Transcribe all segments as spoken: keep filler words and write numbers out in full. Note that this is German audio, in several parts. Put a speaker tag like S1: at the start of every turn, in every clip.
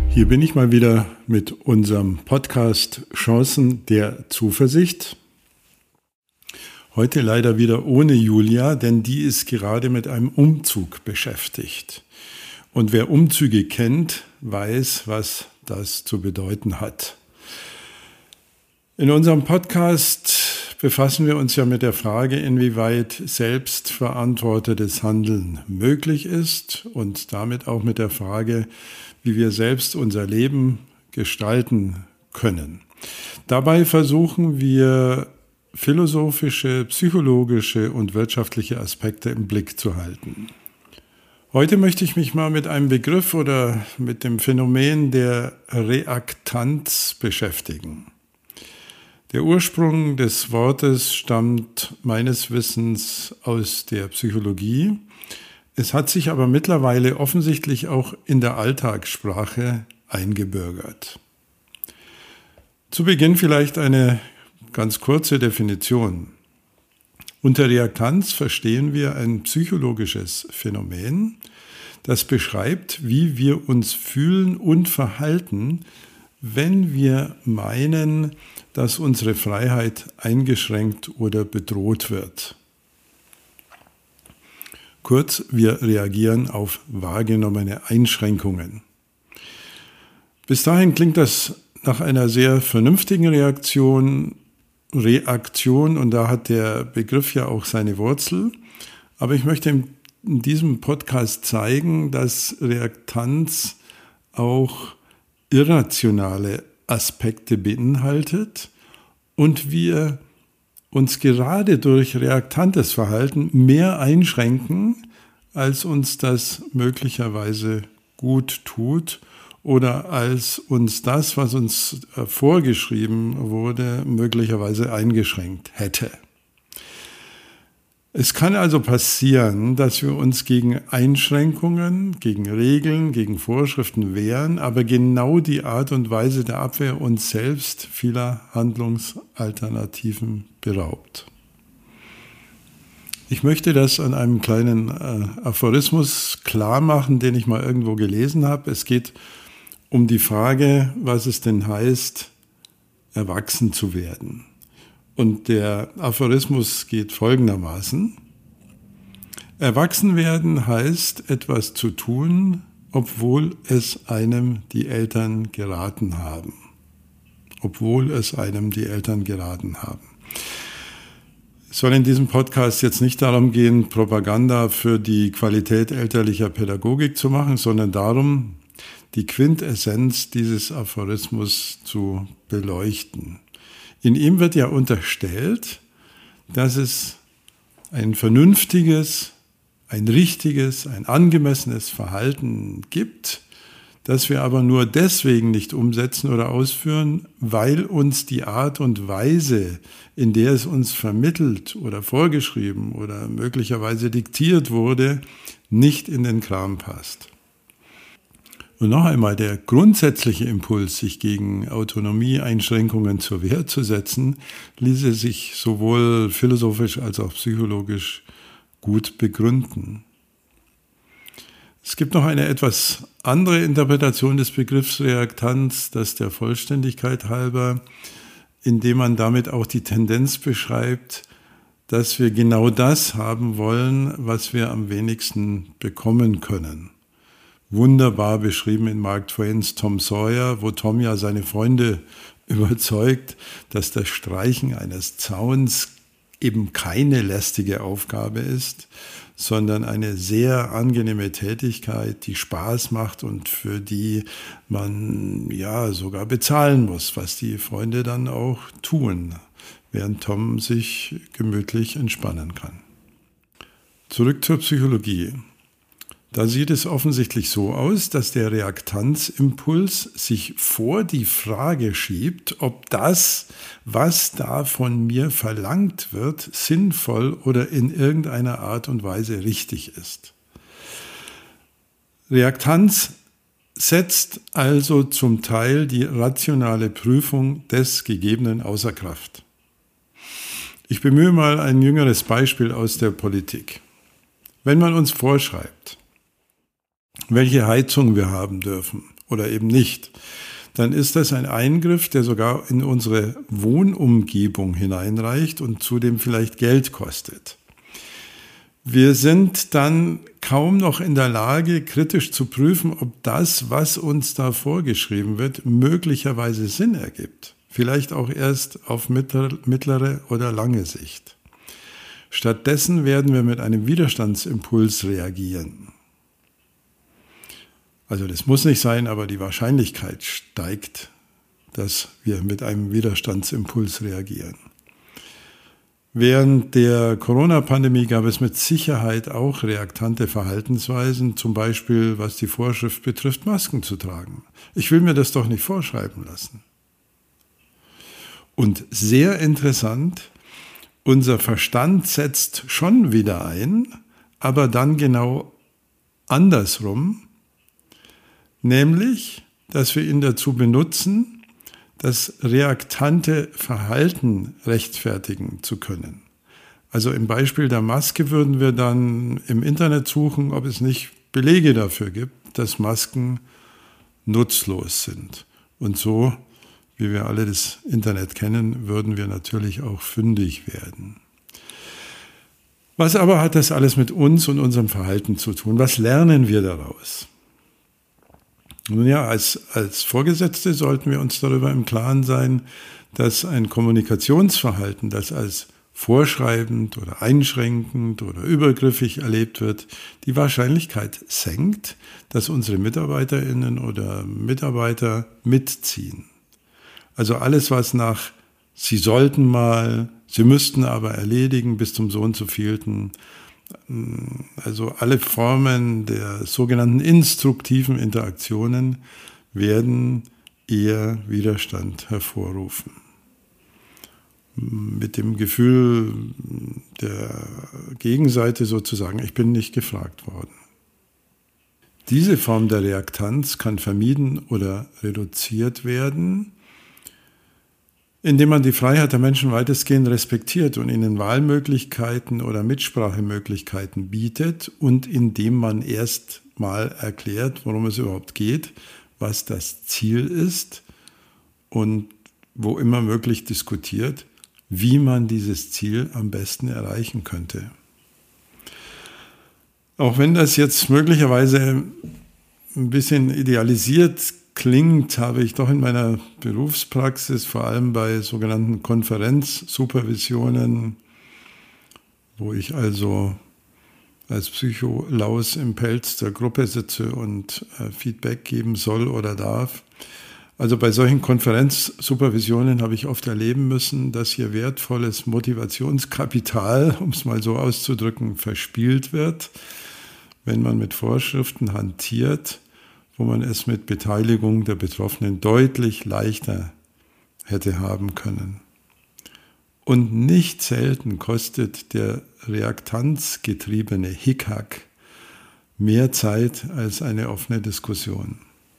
S1: Hier bin ich mal wieder mit unserem Podcast Chancen der Zuversicht. Heute leider wieder ohne Julia, denn die ist gerade mit einem Umzug beschäftigt. Und wer Umzüge kennt, weiß, was das zu bedeuten hat. In unserem Podcast befassen wir uns ja mit der Frage, inwieweit selbstverantwortetes Handeln möglich ist und damit auch mit der Frage, wie wir selbst unser Leben gestalten können. Dabei versuchen wir, philosophische, psychologische und wirtschaftliche Aspekte im Blick zu halten. Heute möchte ich mich mal mit einem Begriff oder mit dem Phänomen der Reaktanz beschäftigen. Der Ursprung des Wortes stammt meines Wissens aus der Psychologie. Es hat sich aber mittlerweile offensichtlich auch in der Alltagssprache eingebürgert. Zu Beginn vielleicht eine ganz kurze Definition. Unter Reaktanz verstehen wir ein psychologisches Phänomen, das beschreibt, wie wir uns fühlen und verhalten, wenn wir meinen, dass unsere Freiheit eingeschränkt oder bedroht wird. Kurz, wir reagieren auf wahrgenommene Einschränkungen. Bis dahin klingt das nach einer sehr vernünftigen Reaktion, Reaktion, und da hat der Begriff ja auch seine Wurzel. Aber ich möchte in diesem Podcast zeigen, dass Reaktanz auch irrationale Aspekte beinhaltet und wir uns gerade durch reaktantes Verhalten mehr einschränken, als uns das möglicherweise gut tut oder als uns das, was uns vorgeschrieben wurde, möglicherweise eingeschränkt hätte. Es kann also passieren, dass wir uns gegen Einschränkungen, gegen Regeln, gegen Vorschriften wehren, aber genau die Art und Weise der Abwehr uns selbst vieler Handlungsalternativen beraubt. Ich möchte das an einem kleinen äh, Aphorismus klar machen, den ich mal irgendwo gelesen habe. Es geht um die Frage, was es denn heißt, erwachsen zu werden. Und der Aphorismus geht folgendermaßen: Erwachsen werden heißt, etwas zu tun, obwohl es einem die Eltern geraten haben. Obwohl es einem die Eltern geraten haben. Es soll in diesem Podcast jetzt nicht darum gehen, Propaganda für die Qualität elterlicher Pädagogik zu machen, sondern darum, die Quintessenz dieses Aphorismus zu beleuchten. In ihm wird ja unterstellt, dass es ein vernünftiges, ein richtiges, ein angemessenes Verhalten gibt, das wir aber nur deswegen nicht umsetzen oder ausführen, weil uns die Art und Weise, in der es uns vermittelt oder vorgeschrieben oder möglicherweise diktiert wurde, nicht in den Kram passt. Und noch einmal, der grundsätzliche Impuls, sich gegen Autonomieeinschränkungen zur Wehr zu setzen, ließe sich sowohl philosophisch als auch psychologisch gut begründen. Es gibt noch eine etwas andere Interpretation des Begriffs Reaktanz, das der Vollständigkeit halber, indem man damit auch die Tendenz beschreibt, dass wir genau das haben wollen, was wir am wenigsten bekommen können. Wunderbar beschrieben in Mark Twains Tom Sawyer, wo Tom ja seine Freunde überzeugt, dass das Streichen eines Zauns eben keine lästige Aufgabe ist, sondern eine sehr angenehme Tätigkeit, die Spaß macht und für die man ja sogar bezahlen muss, was die Freunde dann auch tun, während Tom sich gemütlich entspannen kann. Zurück zur Psychologie. Da sieht es offensichtlich so aus, dass der Reaktanzimpuls sich vor die Frage schiebt, ob das, was da von mir verlangt wird, sinnvoll oder in irgendeiner Art und Weise richtig ist. Reaktanz setzt also zum Teil die rationale Prüfung des Gegebenen außer Kraft. Ich bemühe mal ein jüngeres Beispiel aus der Politik. Wenn man uns vorschreibt, welche Heizung wir haben dürfen oder eben nicht, dann ist das ein Eingriff, der sogar in unsere Wohnumgebung hineinreicht und zudem vielleicht Geld kostet. Wir sind dann kaum noch in der Lage, kritisch zu prüfen, ob das, was uns da vorgeschrieben wird, möglicherweise Sinn ergibt. Vielleicht auch erst auf mittlere oder lange Sicht. Stattdessen werden wir mit einem Widerstandsimpuls reagieren. Also das muss nicht sein, aber die Wahrscheinlichkeit steigt, dass wir mit einem Widerstandsimpuls reagieren. Während der Corona-Pandemie gab es mit Sicherheit auch reaktante Verhaltensweisen, zum Beispiel was die Vorschrift betrifft, Masken zu tragen. Ich will mir das doch nicht vorschreiben lassen. Und sehr interessant, unser Verstand setzt schon wieder ein, aber dann genau andersrum, nämlich, dass wir ihn dazu benutzen, das reaktante Verhalten rechtfertigen zu können. Also im Beispiel der Maske würden wir dann im Internet suchen, ob es nicht Belege dafür gibt, dass Masken nutzlos sind. Und so, wie wir alle das Internet kennen, würden wir natürlich auch fündig werden. Was aber hat das alles mit uns und unserem Verhalten zu tun? Was lernen wir daraus? Nun ja, als, als Vorgesetzte sollten wir uns darüber im Klaren sein, dass ein Kommunikationsverhalten, das als vorschreibend oder einschränkend oder übergriffig erlebt wird, die Wahrscheinlichkeit senkt, dass unsere MitarbeiterInnen oder Mitarbeiter mitziehen. Also alles, was nach Sie sollten mal, Sie müssten aber erledigen bis zum so und so vielten, also alle Formen der sogenannten instruktiven Interaktionen werden eher Widerstand hervorrufen. Mit dem Gefühl der Gegenseite sozusagen, ich bin nicht gefragt worden. Diese Form der Reaktanz kann vermieden oder reduziert werden, indem man die Freiheit der Menschen weitestgehend respektiert und ihnen Wahlmöglichkeiten oder Mitsprachemöglichkeiten bietet und indem man erst mal erklärt, worum es überhaupt geht, was das Ziel ist und wo immer möglich diskutiert, wie man dieses Ziel am besten erreichen könnte. Auch wenn das jetzt möglicherweise ein bisschen idealisiert klingt, habe ich doch in meiner Berufspraxis, vor allem bei sogenannten Konferenzsupervisionen, wo ich also als Psycholaus im Pelz der Gruppe sitze und äh, Feedback geben soll oder darf. Also bei solchen Konferenzsupervisionen habe ich oft erleben müssen, dass hier wertvolles Motivationskapital, um es mal so auszudrücken, verspielt wird, wenn man mit Vorschriften hantiert, wo man es mit Beteiligung der Betroffenen deutlich leichter hätte haben können. Und nicht selten kostet der reaktanzgetriebene Hickhack mehr Zeit als eine offene Diskussion.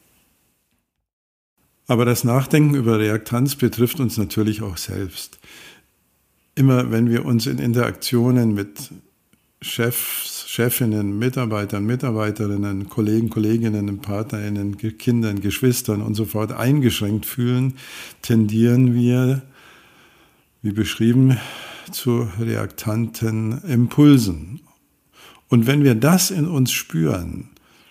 S1: Aber das Nachdenken über Reaktanz betrifft uns natürlich auch selbst. Immer wenn wir uns in Interaktionen mit Chefs, Chefinnen, Mitarbeitern, Mitarbeiterinnen, Kollegen, Kolleginnen, PartnerInnen, Kindern, Geschwistern und so fort eingeschränkt fühlen, tendieren wir, wie beschrieben, zu reaktanten Impulsen. Und wenn wir das in uns spüren,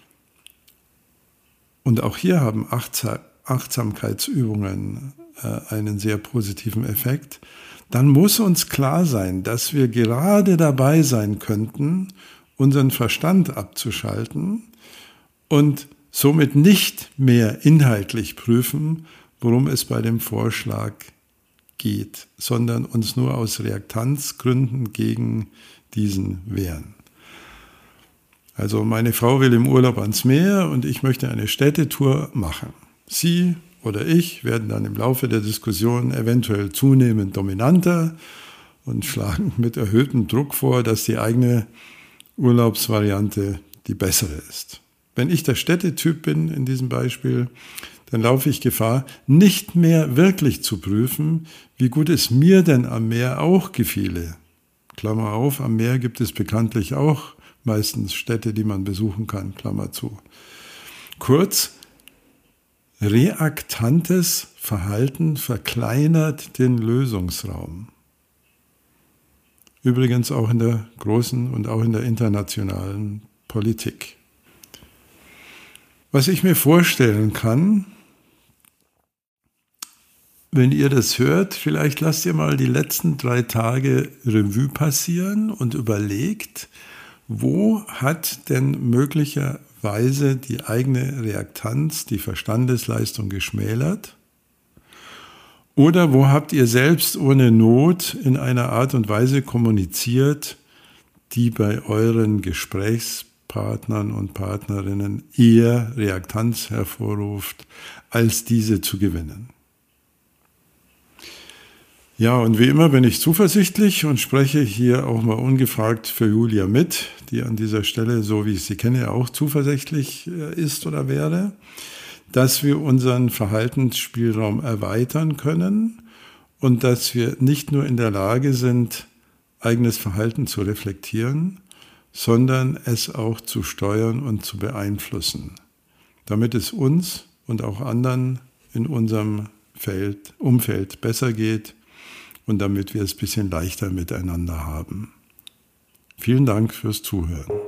S1: und auch hier haben Achtsamkeitsübungen äh, einen sehr positiven Effekt, dann muss uns klar sein, dass wir gerade dabei sein könnten, unseren Verstand abzuschalten und somit nicht mehr inhaltlich prüfen, worum es bei dem Vorschlag geht, sondern uns nur aus Reaktanzgründen gegen diesen wehren. Also meine Frau will im Urlaub ans Meer und ich möchte eine Städtetour machen. Sie oder ich werden dann im Laufe der Diskussion eventuell zunehmend dominanter und schlagen mit erhöhtem Druck vor, dass die eigene Urlaubsvariante die bessere ist. Wenn ich der Städtetyp bin in diesem Beispiel, dann laufe ich Gefahr, nicht mehr wirklich zu prüfen, wie gut es mir denn am Meer auch gefiele. Klammer auf, am Meer gibt es bekanntlich auch meistens Städte, die man besuchen kann, Klammer zu. Kurz, Reaktantes Verhalten verkleinert den Lösungsraum. Übrigens auch in der großen und auch in der internationalen Politik. Was ich mir vorstellen kann, wenn ihr das hört, vielleicht lasst ihr mal die letzten drei Tage Revue passieren und überlegt, wo hat denn möglicherweise die eigene Reaktanz, die Verstandesleistung geschmälert? Oder wo habt ihr selbst ohne Not in einer Art und Weise kommuniziert, die bei euren Gesprächspartnern und Partnerinnen eher Reaktanz hervorruft, als diese zu gewinnen? Ja, und wie immer bin ich zuversichtlich und spreche hier auch mal ungefragt für Julia mit, die an dieser Stelle, so wie ich sie kenne, auch zuversichtlich ist oder wäre, dass wir unseren Verhaltensspielraum erweitern können und dass wir nicht nur in der Lage sind, eigenes Verhalten zu reflektieren, sondern es auch zu steuern und zu beeinflussen, damit es uns und auch anderen in unserem Feld, Umfeld besser geht und damit wir es ein bisschen leichter miteinander haben. Vielen Dank fürs Zuhören.